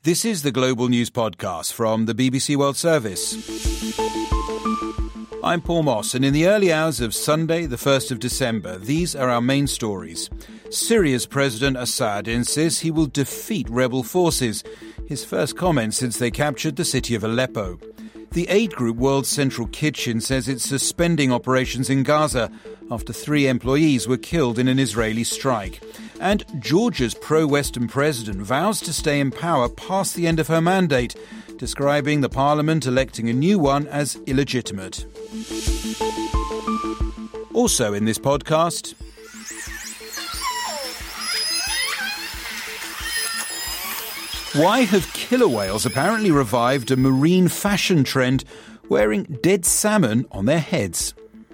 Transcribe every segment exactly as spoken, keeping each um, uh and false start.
This is the Global News Podcast from the B B C World Service. I'm Paul Moss, and in the early hours of Sunday, the first of December, these are our main stories. Syria's President Assad insists he will defeat rebel forces, his first comment since they captured the city of Aleppo. The aid group World Central Kitchen says it's suspending operations in Gaza after three employees were killed in an Israeli strike. And Georgia's pro-Western president vows to stay in power past the end of her mandate, describing the parliament electing a new one as illegitimate. Also in this podcast, why have killer whales apparently revived a marine fashion trend wearing dead salmon on their heads?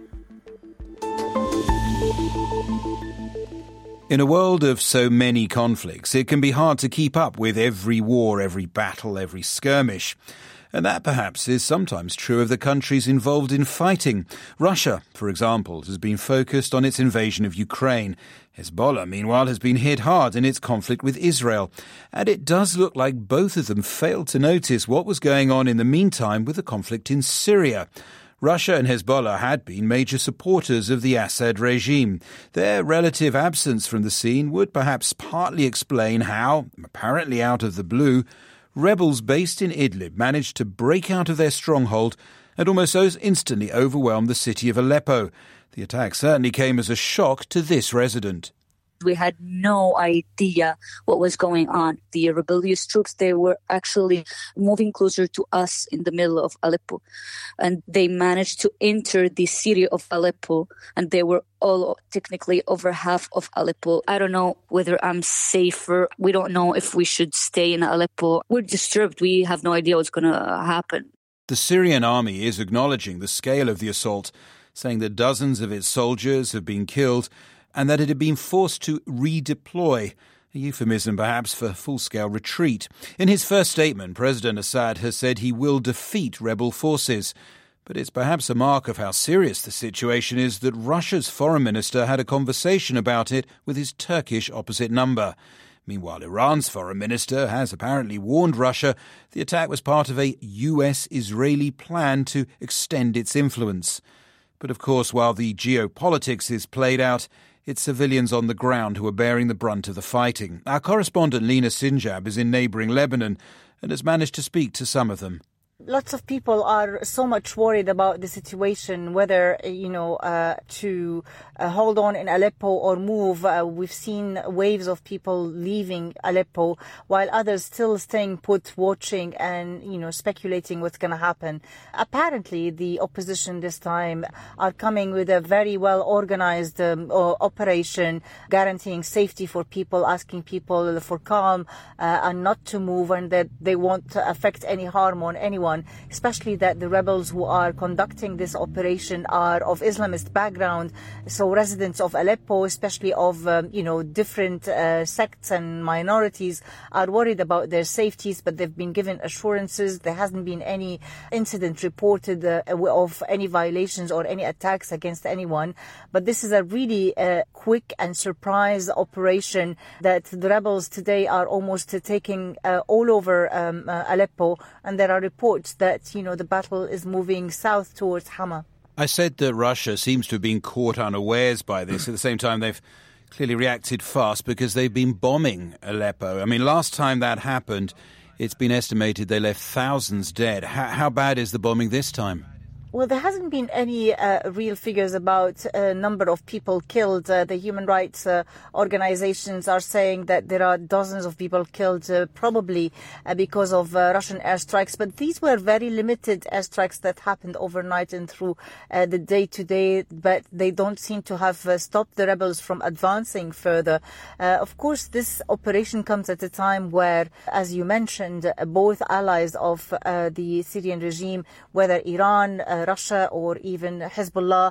In a world of so many conflicts, it can be hard to keep up with every war, every battle, every skirmish. And that perhaps is sometimes true of the countries involved in fighting. Russia, for example, has been focused on its invasion of Ukraine. Hezbollah, meanwhile, has been hit hard in its conflict with Israel. And it does look like both of them failed to notice what was going on in the meantime with the conflict in Syria. Russia and Hezbollah had been major supporters of the Assad regime. Their relative absence from the scene would perhaps partly explain how, apparently out of the blue, rebels based in Idlib managed to break out of their stronghold and almost instantly overwhelm the city of Aleppo. The attack certainly came as a shock to this resident. We had no idea what was going on. The rebellious troops, they were actually moving closer to us in the middle of Aleppo. And they managed to enter the city of Aleppo, and they were all technically over half of Aleppo. I don't know whether I'm safer. We don't know if we should stay in Aleppo. We're disturbed. We have no idea what's going to happen. The Syrian army is acknowledging the scale of the assault, saying that dozens of its soldiers have been killed and that it had been forced to redeploy, a euphemism perhaps for full-scale retreat. In his first statement, President Assad has said he will defeat rebel forces. But it's perhaps a mark of how serious the situation is that Russia's foreign minister had a conversation about it with his Turkish opposite number. Meanwhile, Iran's foreign minister has apparently warned Russia the attack was part of a U S-Israeli plan to extend its influence. But of course, while the geopolitics is played out, it's civilians on the ground who are bearing the brunt of the fighting. Our correspondent Lina Sinjab is in neighbouring Lebanon and has managed to speak to some of them. Lots of people are so much worried about the situation, whether, you know, uh, to uh, hold on in Aleppo or move. Uh, we've seen waves of people leaving Aleppo, while others still staying put, watching and, you know, speculating what's going to happen. Apparently, the opposition this time are coming with a very well-organized um, operation, guaranteeing safety for people, asking people for calm uh, and not to move, and that they won't affect any harm on anyone. Especially that the rebels who are conducting this operation are of Islamist background, so residents of Aleppo, especially of um, you know different uh, sects and minorities, are worried about their safeties, but they've been given assurances. There hasn't been any incident reported uh, of any violations or any attacks against anyone, but this is a really uh, quick and surprise operation that the rebels today are almost uh, taking uh, all over um, uh, Aleppo, and there are reports that, you know, the battle is moving south towards Hama. I said that Russia seems to have been caught unawares by this. At the same time, they've clearly reacted fast because they've been bombing Aleppo. I mean, last time that happened, it's been estimated they left thousands dead. How, how bad is the bombing this time? Well, there hasn't been any uh, real figures about a uh, number of people killed. Uh, the human rights uh, organizations are saying that there are dozens of people killed, uh, probably uh, because of uh, Russian airstrikes. But these were very limited airstrikes that happened overnight and through uh, the day-to-day, but they don't seem to have uh, stopped the rebels from advancing further. Uh, of course, this operation comes at a time where, as you mentioned, uh, both allies of uh, the Syrian regime, whether Iran, uh, Russia or even Hezbollah,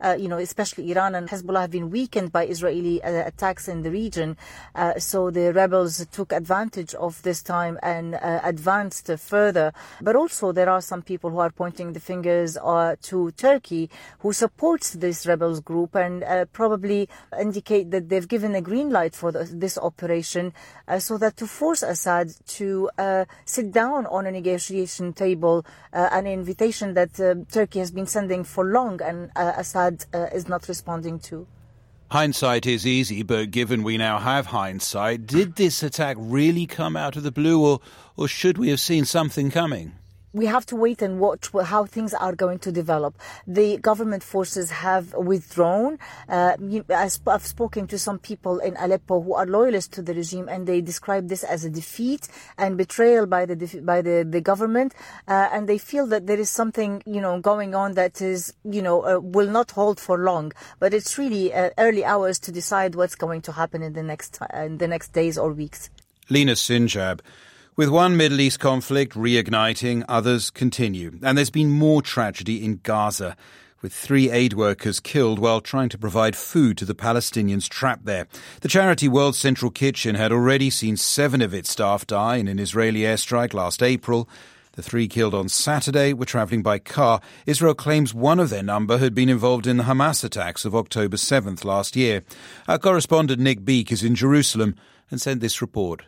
uh, you know, especially Iran and Hezbollah have been weakened by Israeli uh, attacks in the region. Uh, so the rebels took advantage of this time and uh, advanced further. But also there are some people who are pointing the fingers uh, to Turkey, who supports this rebels group and uh, probably indicate that they've given a green light for the, this operation uh, so that to force Assad to uh, sit down on a negotiation table, uh, an invitation that uh, Turkey has been sending for long and uh, Assad uh, is not responding to. Hindsight is easy, but given we now have hindsight, did this attack really come out of the blue, or, or should we have seen something coming? We have to wait and watch how things are going to develop. The government forces have withdrawn. Uh, I've spoken to some people in Aleppo who are loyalists to the regime, and they describe this as a defeat and betrayal by the by the, the government. Uh, and they feel that there is something, you know, going on that is, you know, uh, will not hold for long. But it's really uh, early hours to decide what's going to happen in the next uh, in the next days or weeks. Lina Sinjab. With one Middle East conflict reigniting, others continue. And there's been more tragedy in Gaza, with three aid workers killed while trying to provide food to the Palestinians trapped there. The charity World Central Kitchen had already seen seven of its staff die in an Israeli airstrike last April. The three killed on Saturday were travelling by car. Israel claims one of their number had been involved in the Hamas attacks of October seventh last year. Our correspondent Nick Beek is in Jerusalem and sent this report.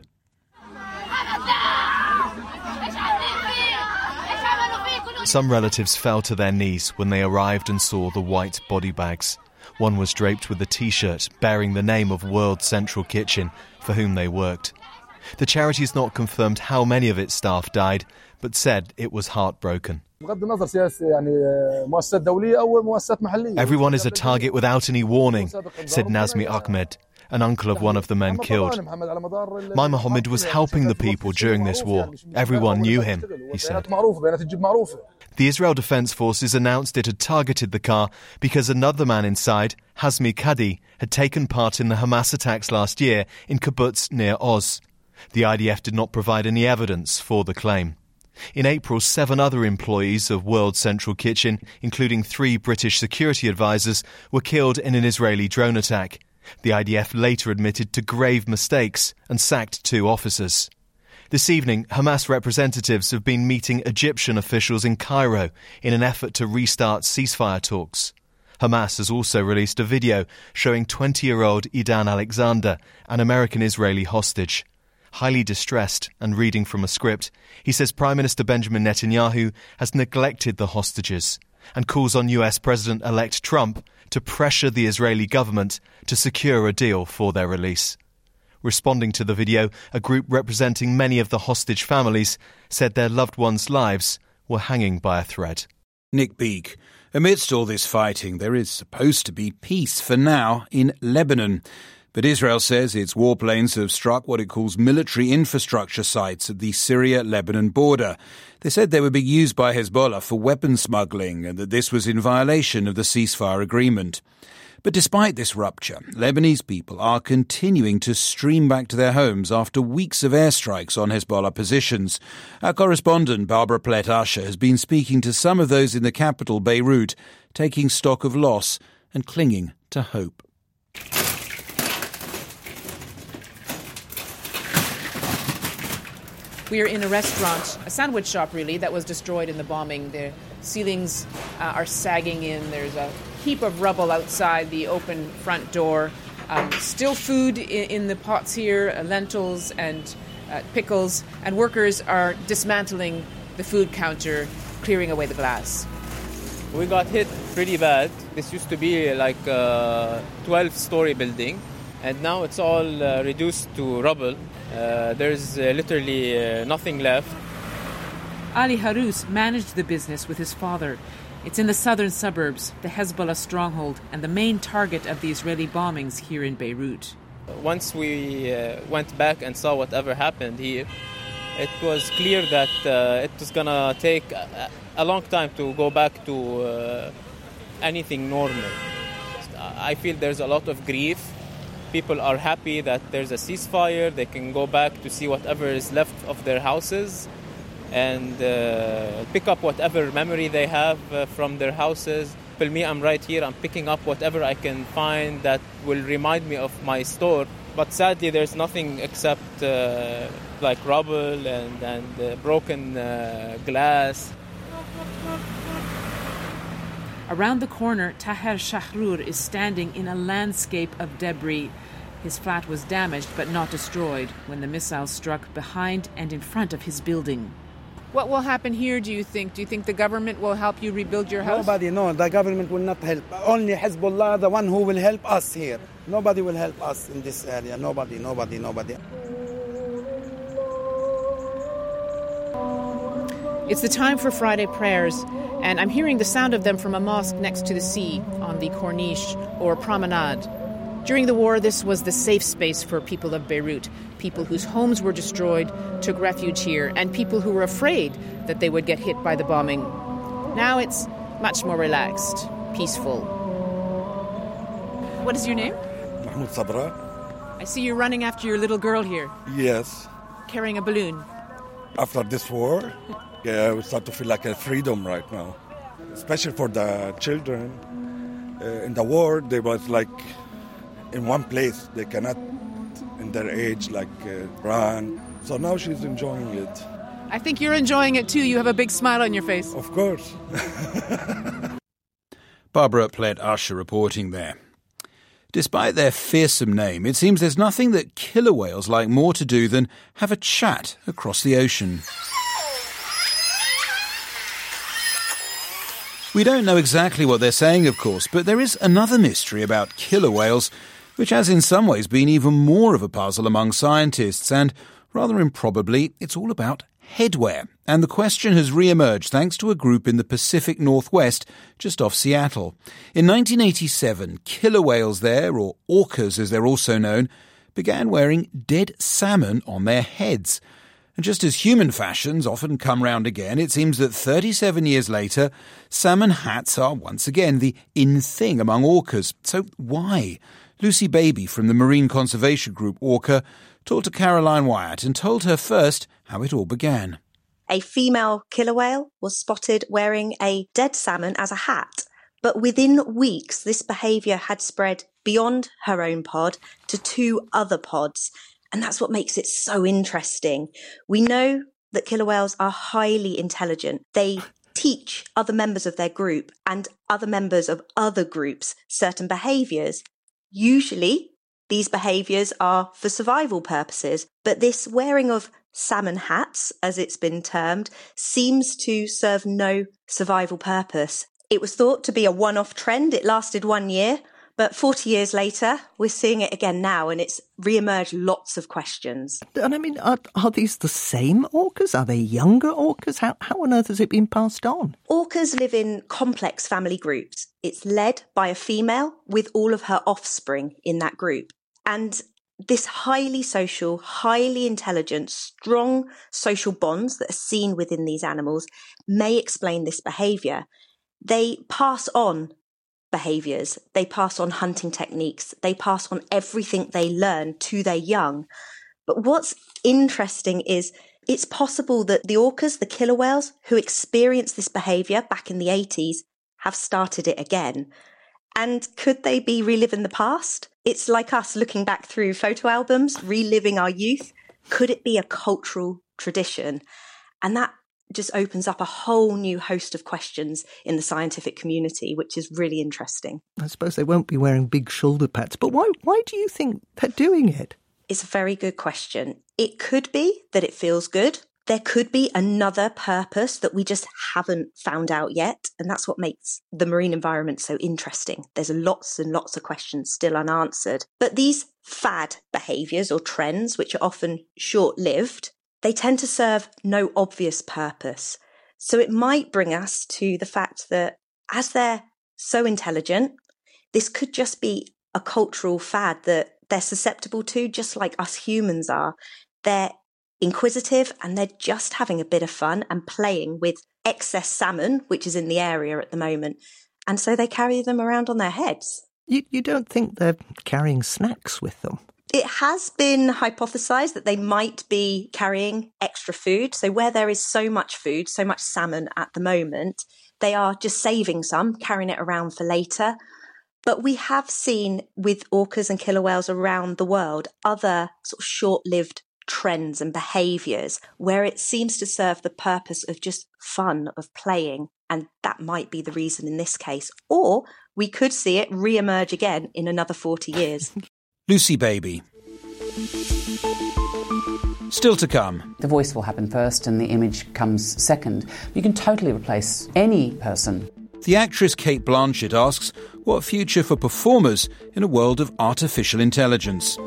Some relatives fell to their knees when they arrived and saw the white body bags. One was draped with a T-shirt bearing the name of World Central Kitchen, for whom they worked. The charity has not confirmed how many of its staff died, but said it was heartbroken. Everyone is a target without any warning, said Nazmi Ahmed, an uncle of one of the men killed. My Mohammed was helping the people during this war. Everyone knew him, he said. The Israel Defense Forces announced it had targeted the car because another man inside, Hazmi Kadi, had taken part in the Hamas attacks last year in kibbutz near Oz. The I D F did not provide any evidence for the claim. In April, seven other employees of World Central Kitchen, including three British security advisors, were killed in an Israeli drone attack. The I D F later admitted to grave mistakes and sacked two officers. This evening, Hamas representatives have been meeting Egyptian officials in Cairo in an effort to restart ceasefire talks. Hamas has also released a video showing twenty-year-old Idan Alexander, an American-Israeli hostage. Highly distressed and reading from a script, he says Prime Minister Benjamin Netanyahu has neglected the hostages and calls on U S President-elect Trump to pressure the Israeli government to secure a deal for their release. Responding to the video, a group representing many of the hostage families said their loved ones' lives were hanging by a thread. Nick Beek. Amidst all this fighting, there is supposed to be peace for now in Lebanon. But Israel says its warplanes have struck what it calls military infrastructure sites at the Syria-Lebanon border. They said they were being used by Hezbollah for weapon smuggling and that this was in violation of the ceasefire agreement. But despite this rupture, Lebanese people are continuing to stream back to their homes after weeks of airstrikes on Hezbollah positions. Our correspondent Barbara Plett-Usher has been speaking to some of those in the capital, Beirut, taking stock of loss and clinging to hope. We are in a restaurant, a sandwich shop really, that was destroyed in the bombing. The ceilings uh, are sagging in. There's a heap of rubble outside the open front door. Um, still food in, in the pots here, uh, lentils and uh, pickles. And workers are dismantling the food counter, clearing away the glass. We got hit pretty bad. This used to be like a twelve-story building, and now it's all uh, reduced to rubble. Uh, there's uh, literally uh, nothing left. Ali Harous managed the business with his father. It's in the southern suburbs, the Hezbollah stronghold, and the main target of the Israeli bombings here in Beirut. Once we uh, went back and saw whatever happened here, it was clear that uh, it was going to take a, a long time to go back to uh, anything normal. I feel there's a lot of grief. People are happy that there's a ceasefire. They can go back to see whatever is left of their houses and uh, pick up whatever memory they have uh, from their houses. example, me, I'm right here, I'm picking up whatever I can find that will remind me of my store. But sadly, there's nothing except uh, like rubble and, and uh, broken uh, glass. Around the corner, Taher Shahrour is standing in a landscape of debris. His flat was damaged but not destroyed when the missile struck behind and in front of his building. What will happen here, do you think? Do you think the government will help you rebuild your house? Nobody, no, the government will not help. Only Hezbollah, the one who will help us here. Nobody will help us in this area. Nobody, nobody, nobody. It's the time for Friday prayers, and I'm hearing the sound of them from a mosque next to the sea on the Corniche or Promenade. During the war, this was the safe space for people of Beirut. People whose homes were destroyed took refuge here, and people who were afraid that they would get hit by the bombing. Now it's much more relaxed, peaceful. What is your name? Mahmoud Sabra. I see you're running after your little girl here. Yes. Carrying a balloon. After this war, yeah, we start to feel like a freedom right now. Especially for the children. Uh, in the war, they was like in one place. They cannot, in their age, like uh, run. So now she's enjoying it. I think you're enjoying it too. You have a big smile on your face. Of course. Barbara Plett Usher reporting there. Despite their fearsome name, it seems there's nothing that killer whales like more to do than have a chat across the ocean. We don't know exactly what they're saying, of course, but there is another mystery about killer whales, which has in some ways been even more of a puzzle among scientists, and rather improbably, it's all about headwear. And the question has re-emerged thanks to a group in the Pacific Northwest, just off Seattle. In nineteen eighty-seven, killer whales there, or orcas as they're also known, began wearing dead salmon on their heads. And just as human fashions often come round again, it seems that thirty-seven years later, salmon hats are once again the in thing among orcas. So why? Lucy Baby from the marine conservation group Orca talked to Caroline Wyatt and told her first how it all began. A female killer whale was spotted wearing a dead salmon as a hat, but within weeks this behaviour had spread beyond her own pod to two other pods. And that's what makes it so interesting. We know that killer whales are highly intelligent. They teach other members of their group and other members of other groups certain behaviours. Usually, these behaviours are for survival purposes, but this wearing of salmon hats, as it's been termed, seems to serve no survival purpose. It was thought to be a one-off trend. It lasted one year. But forty years later, we're seeing it again now, and it's re-emerged lots of questions. And I mean, are, are these the same orcas? Are they younger orcas? How, how on earth has it been passed on? Orcas live in complex family groups. It's led by a female with all of her offspring in that group. And this highly social, highly intelligent, strong social bonds that are seen within these animals may explain this behaviour. They pass on behaviours, they pass on hunting techniques, they pass on everything they learn to their young. But what's interesting is it's possible that the orcas, the killer whales, who experienced this behaviour back in the eighties, have started it again. And could they be reliving the past? It's like us looking back through photo albums, reliving our youth. Could it be a cultural tradition? And that just opens up a whole new host of questions in the scientific community, which is really interesting. I suppose they won't be wearing big shoulder pads, but why why do you think they're doing it? It's a very good question. It could be that it feels good. There could be another purpose that we just haven't found out yet, and that's what makes the marine environment so interesting. There's lots and lots of questions still unanswered. But these fad behaviours or trends, which are often short-lived, they tend to serve no obvious purpose. So it might bring us to the fact that as they're so intelligent, this could just be a cultural fad that they're susceptible to, just like us humans are. They're inquisitive and they're just having a bit of fun and playing with excess salmon, which is in the area at the moment. And so they carry them around on their heads. You, you don't think they're carrying snacks with them? It has been hypothesised that they might be carrying extra food. So where there is so much food, so much salmon at the moment, They are just saving some, carrying it around for later. But we have seen with orcas and killer whales around the world other sort of short-lived trends and behaviours where it seems to serve the purpose of just fun, of playing. And that might be the reason in this case. Or we could see it re-emerge again in another forty years. Lucy Baby. Still to come. The voice will happen first and the image comes second. You can totally replace any person. The actress Cate Blanchett asks, what future for performers in a world of artificial intelligence?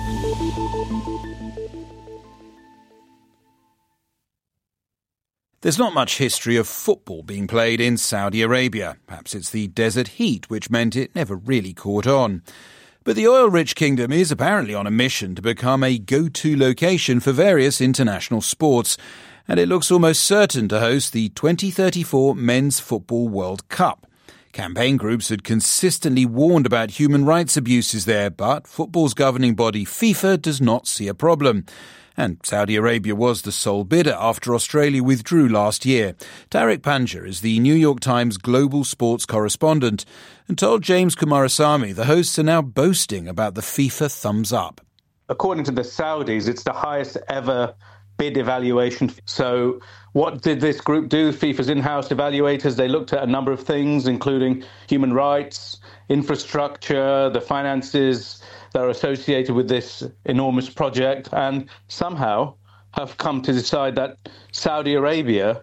There's not much history of football being played in Saudi Arabia. Perhaps it's the desert heat which meant it never really caught on. But the oil-rich kingdom is apparently on a mission to become a go-to location for various international sports, and it looks almost certain to host the twenty thirty-four Men's Football World Cup. Campaign groups had consistently warned about human rights abuses there, but football's governing body FIFA does not see a problem. And Saudi Arabia was the sole bidder after Australia withdrew last year. Tariq Panja is the New York Times global sports correspondent and told James Kumarasamy the hosts are now boasting about the FIFA thumbs up. According to the Saudis, it's the highest ever bid evaluation. So what did this group do? FIFA's in-house evaluators, they looked at a number of things, including human rights, infrastructure, the finances that are associated with this enormous project, and somehow have come to decide that Saudi Arabia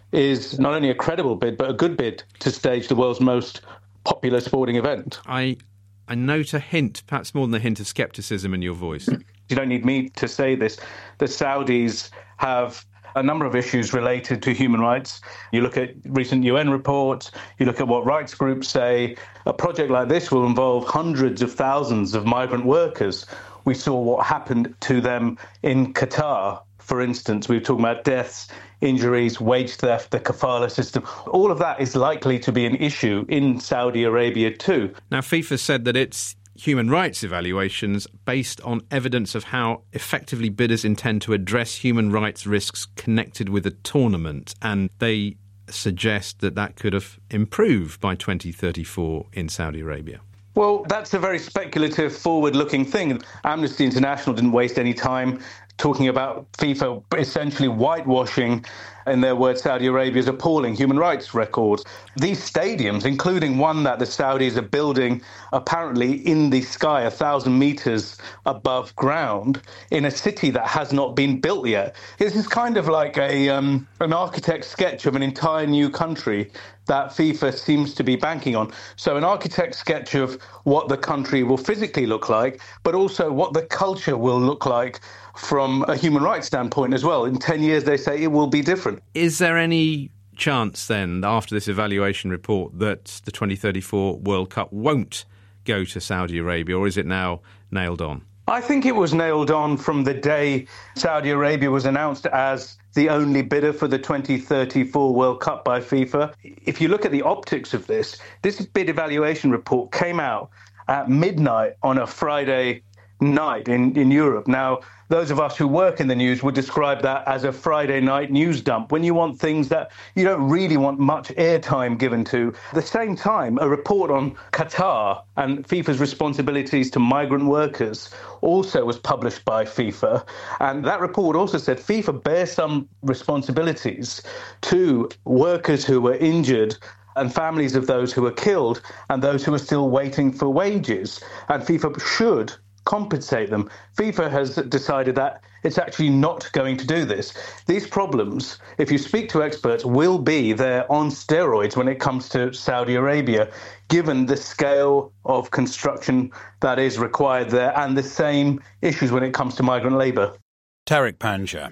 is not only a credible bid, but a good bid to stage the world's most popular sporting event. I I note a hint, perhaps more than a hint of scepticism in your voice. You don't need me to say this. The Saudis have a number of issues related to human rights. You look at recent U N reports, you look at what rights groups say. A project like this will involve hundreds of thousands of migrant workers. We saw what happened to them in Qatar, for instance. We were talking about deaths, injuries, wage theft, the kafala system. All of that is likely to be an issue in Saudi Arabia too. Now, FIFA said that its human rights evaluations based on evidence of how effectively bidders intend to address human rights risks connected with a tournament, and they suggest that that could have improved by twenty thirty-four in Saudi Arabia. Well, that's a very speculative, forward-looking thing. Amnesty International didn't waste any time talking about FIFA essentially whitewashing, in their words, Saudi Arabia's appalling human rights records. These stadiums, including one that the Saudis are building apparently in the sky, a thousand meters above ground, in a city that has not been built yet. This is kind of like a um, an architect's sketch of an entire new country that FIFA seems to be banking on. So an architect's sketch of what the country will physically look like, but also what the culture will look like from a human rights standpoint as well. In ten years, they say it will be different. Is there any chance then, after this evaluation report, that the twenty thirty-four World Cup won't go to Saudi Arabia, or is it now nailed on? I think it was nailed on from the day Saudi Arabia was announced as the only bidder for the twenty thirty-four World Cup by FIFA. If you look at the optics of this, this bid evaluation report came out at midnight on a Friday night in, in Europe. Now, those of us who work in the news would describe that as a Friday night news dump, when you want things that you don't really want much airtime given to. At the same time, a report on Qatar and FIFA's responsibilities to migrant workers also was published by FIFA. And that report also said FIFA bears some responsibilities to workers who were injured and families of those who were killed and those who are still waiting for wages. And FIFA should compensate them. FIFA has decided that it's actually not going to do this. These problems, if you speak to experts, will be there on steroids when it comes to Saudi Arabia, given the scale of construction that is required there and the same issues when it comes to migrant labour. Tariq Panja.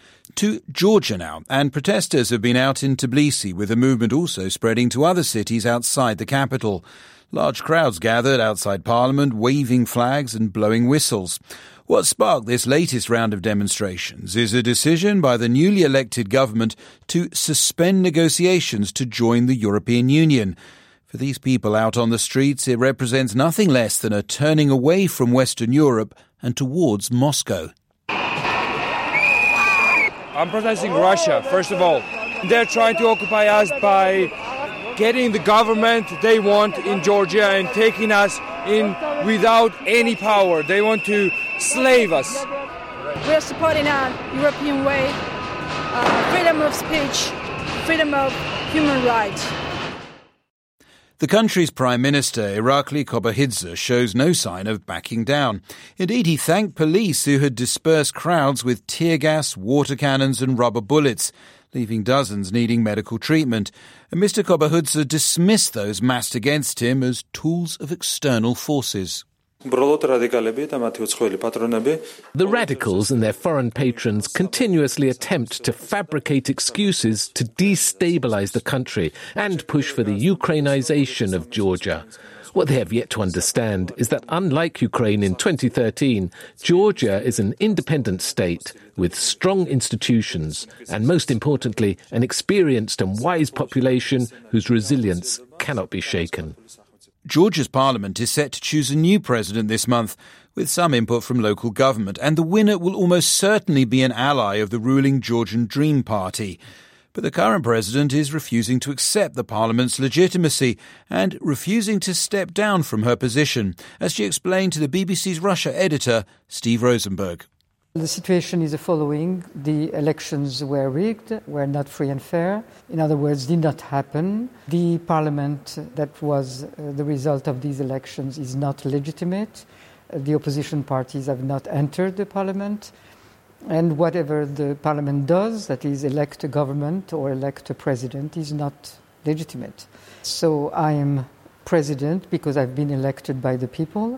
To Georgia now, and protesters have been out in Tbilisi, with the movement also spreading to other cities outside the capital. Large crowds gathered outside Parliament, waving flags and blowing whistles. What sparked this latest round of demonstrations is a decision by the newly elected government to suspend negotiations to join the European Union. For these people out on the streets, it represents nothing less than a turning away from Western Europe and towards Moscow. I'm protesting Russia, first of all. They're trying to occupy us by getting the government they want in Georgia and taking us in without any power. They want to slave us. We are supporting a European way, uh, freedom of speech, freedom of human rights. The country's Prime Minister, Irakli Kobakidze, shows no sign of backing down. Indeed, he thanked police who had dispersed crowds with tear gas, water cannons and rubber bullets, leaving dozens needing medical treatment. And Mister Kobakidze dismissed those massed against him as tools of external forces. The radicals and their foreign patrons continuously attempt to fabricate excuses to destabilize the country and push for the Ukrainization of Georgia. What they have yet to understand is that unlike Ukraine in twenty thirteen, Georgia is an independent state with strong institutions and, most importantly, an experienced and wise population whose resilience cannot be shaken. Georgia's parliament is set to choose a new president this month, with some input from local government, and the winner will almost certainly be an ally of the ruling Georgian Dream Party. But the current president is refusing to accept the parliament's legitimacy and refusing to step down from her position, as she explained to the B B C's Russia editor, Steve Rosenberg. The situation is the following. The elections were rigged, were not free and fair. In other words, did not happen. The parliament that was uh, the result of these elections is not legitimate. Uh, the opposition parties have not entered the parliament. And whatever the parliament does, that is elect a government or elect a president, is not legitimate. So I am president because I've been elected by the people,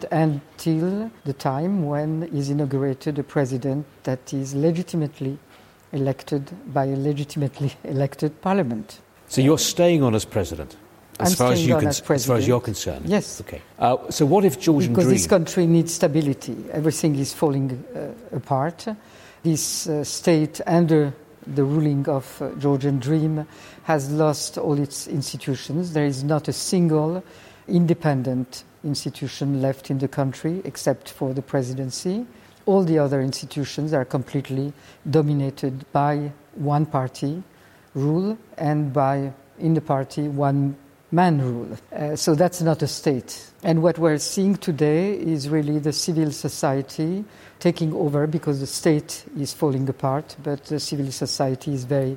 until the time when is inaugurated a president that is legitimately elected by a legitimately elected parliament. So you're staying on as president? As I'm far as, you on con- as, as far as you're concerned? Yes. Okay. Uh, so what if Georgian Because Dream... this country needs stability. Everything is falling uh, apart. This uh, state under the ruling of uh, Georgian Dream has lost all its institutions. There is not a single independent institution left in the country except for the presidency. All the other institutions are completely dominated by one party rule and by, in the party, one man rule. Uh, so that's not a state. And what we're seeing today is really the civil society taking over, because the state is falling apart, but the civil society is very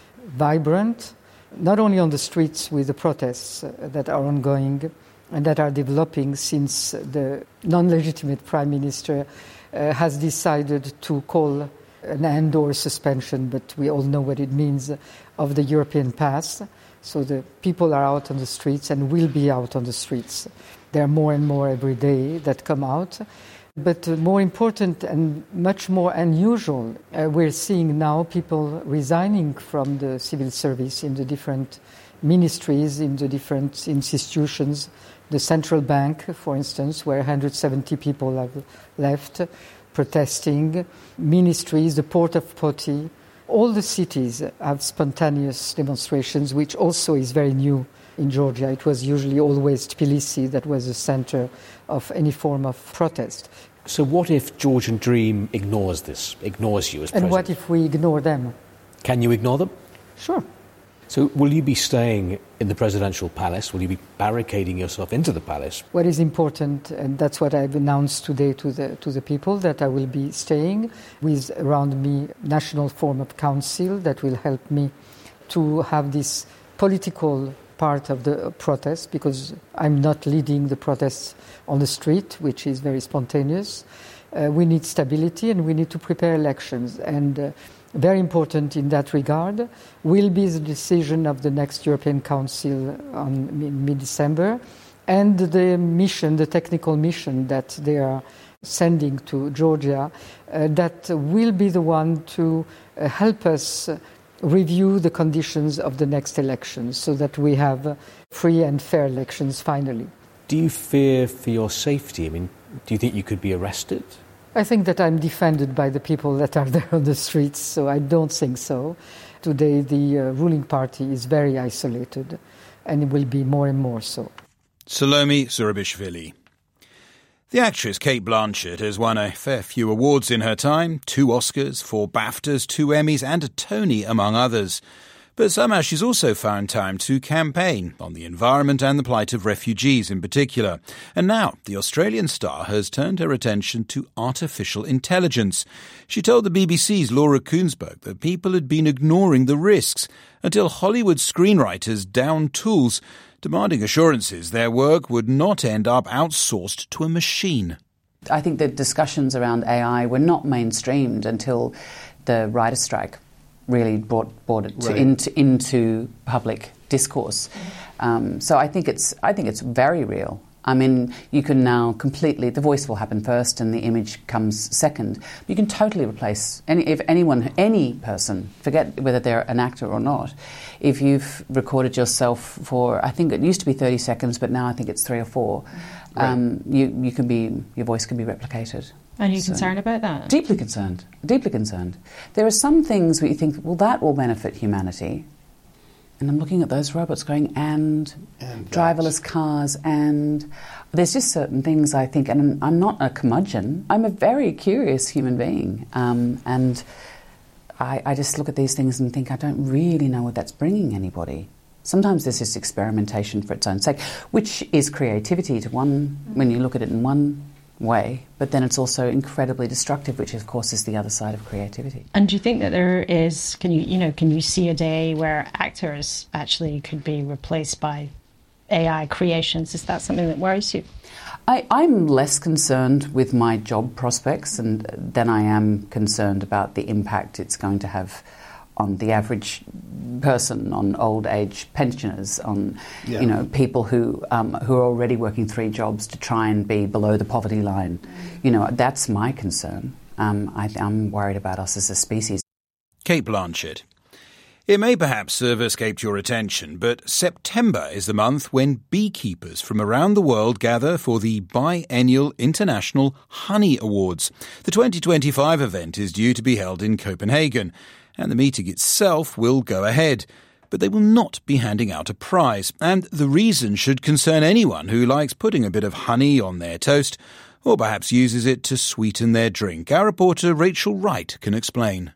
vibrant, not only on the streets with the protests uh, that are ongoing and that are developing since the non-legitimate prime minister uh, has decided to call an end or a suspension, but we all know what it means, of the European pass. So the people are out on the streets and will be out on the streets. There are more and more every day that come out. But uh, more important and much more unusual, uh, we're seeing now people resigning from the civil service in the different ministries, in the different institutions. The central bank, for instance, where one hundred seventy people have left protesting. Ministries, the port of Poti. All the cities have spontaneous demonstrations, which also is very new in Georgia. It was usually always Tbilisi that was the center of any form of protest. So what if Georgian Dream ignores this, ignores you as president? And what if we ignore them? Can you ignore them? Sure. So will you be staying in the presidential palace? Will you be barricading yourself into the palace? What is important, and that's what I've announced today to the to the people, that I will be staying with around me national form of council that will help me to have this political part of the protest, because I'm not leading the protests on the street, which is very spontaneous. Uh, we need stability and we need to prepare elections. And uh, very important in that regard will be the decision of the next European Council on mid-December, and the mission, the technical mission that they are sending to Georgia, uh, that will be the one to uh, help us uh, review the conditions of the next elections so that we have uh, free and fair elections finally. Do you fear for your safety? I mean, do you think you could be arrested? I think that I'm defended by the people that are there on the streets, so I don't think so. Today the uh, ruling party is very isolated, and it will be more and more so. Salome Zurabishvili. The actress Cate Blanchett has won a fair few awards in her time, two Oscars, four BAFTAs, two Emmys and a Tony, among others. But somehow she's also found time to campaign on the environment and the plight of refugees in particular. And now the Australian star has turned her attention to artificial intelligence. She told the B B C's Laura Kuenssberg that people had been ignoring the risks until Hollywood screenwriters downed tools, demanding assurances their work would not end up outsourced to a machine. I think the discussions around A I were not mainstreamed until the writer's strike really brought, brought it to, right. into, into public discourse. Um, so I think it's I think it's very real. I mean, you can now completely, the voice will happen first and the image comes second. You can totally replace, any if anyone, any person, forget whether they're an actor or not, if you've recorded yourself for, I think it used to be thirty seconds, but now I think it's three or four, right. um, you, you can be, your voice can be replicated. Are you so, concerned about that? Deeply concerned, deeply concerned. There are some things where you think, well, that will benefit humanity. And I'm looking at those robots going, and, and driverless cars, and there's just certain things I think, and I'm, I'm not a curmudgeon, I'm a very curious human being. Um, and I, I just look at these things and think, I don't really know what that's bringing anybody. Sometimes there's just experimentation for its own sake, which is creativity to one, when you look at it in one way, but then it's also incredibly destructive, which of course is the other side of creativity. And do you think that there is, can you, you know, can you see a day where actors actually could be replaced by A I creations? Is that something that worries you? I, I'm less concerned with my job prospects and than I am concerned about the impact it's going to have on the average person, on old age pensioners, on yeah. you know people who um, who are already working three jobs to try and be below the poverty line. You know, that's my concern. Um, I, I'm worried about us as a species. Cate Blanchett. It may perhaps have escaped your attention, but September is the month when beekeepers from around the world gather for the biennial International Honey Awards. The twenty twenty-five event is due to be held in Copenhagen, and the meeting itself will go ahead. But they will not be handing out a prize, and the reason should concern anyone who likes putting a bit of honey on their toast, or perhaps uses it to sweeten their drink. Our reporter Rachel Wright can explain.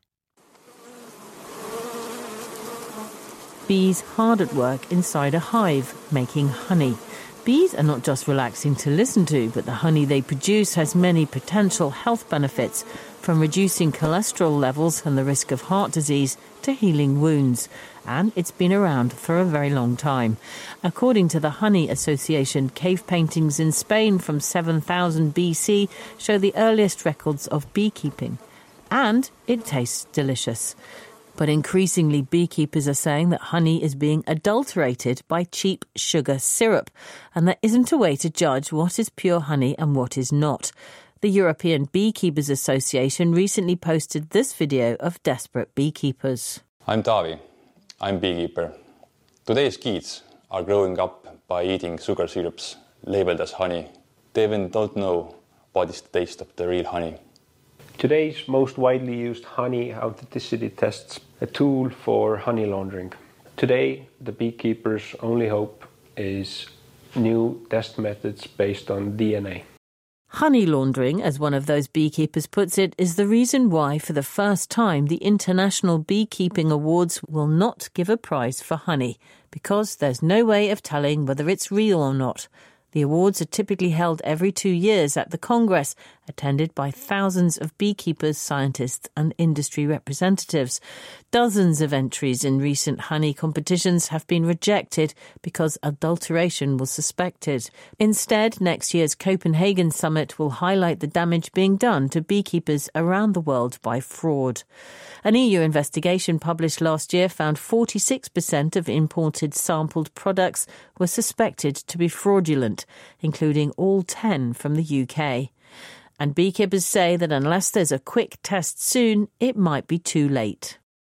Bees hard at work inside a hive, making honey. Bees are not just relaxing to listen to, but the honey they produce has many potential health benefits, from reducing cholesterol levels and the risk of heart disease to healing wounds. And it's been around for a very long time. According to the Honey Association, cave paintings in Spain from seven thousand B C show the earliest records of beekeeping. And it tastes delicious. But increasingly, beekeepers are saying that honey is being adulterated by cheap sugar syrup, and there isn't a way to judge what is pure honey and what is not. The European Beekeepers Association recently posted this video of desperate beekeepers. I'm Taavi. I'm beekeeper. Today's kids are growing up by eating sugar syrups labeled as honey. They even don't know what is the taste of the real honey. Today's most widely used honey authenticity tests, a tool for honey laundering. Today, the beekeepers' only hope is new test methods based on D N A. Honey laundering, as one of those beekeepers puts it, is the reason why, for the first time, the International Beekeeping Awards will not give a prize for honey, because there's no way of telling whether it's real or not. The awards are typically held every two years at the Congress, attended by thousands of beekeepers, scientists and industry representatives. Dozens of entries in recent honey competitions have been rejected because adulteration was suspected. Instead, next year's Copenhagen summit will highlight the damage being done to beekeepers around the world by fraud. An E U investigation published last year found forty-six percent of imported sampled products were suspected to be fraudulent, including all ten from the U K. And beekeepers say that unless there's a quick test soon, it might be too late.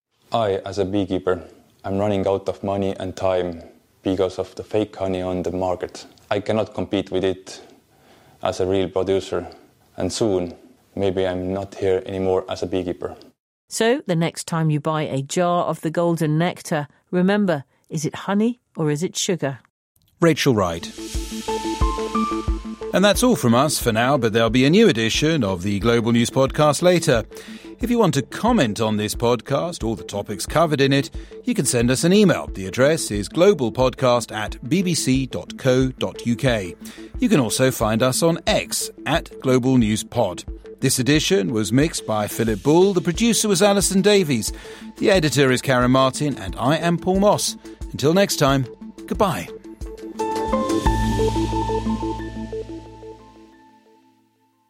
I, as a beekeeper, am running out of money and time because of the fake honey on the market. I cannot compete with it as a real producer, and soon maybe I'm not here anymore as a beekeeper. So the next time you buy a jar of the golden nectar, remember, is it honey or is it sugar? Rachel Wright. And that's all from us for now, but there'll be a new edition of the Global News Podcast later. If you want to comment on this podcast or the topics covered in it, you can send us an email. The address is globalpodcast at bbc.co.uk. You can also find us on X at Global News Pod. This edition was mixed by Philip Bull, the producer was Alison Davies, the editor is Karen Martin, and I am Paul Moss. Until next time, goodbye.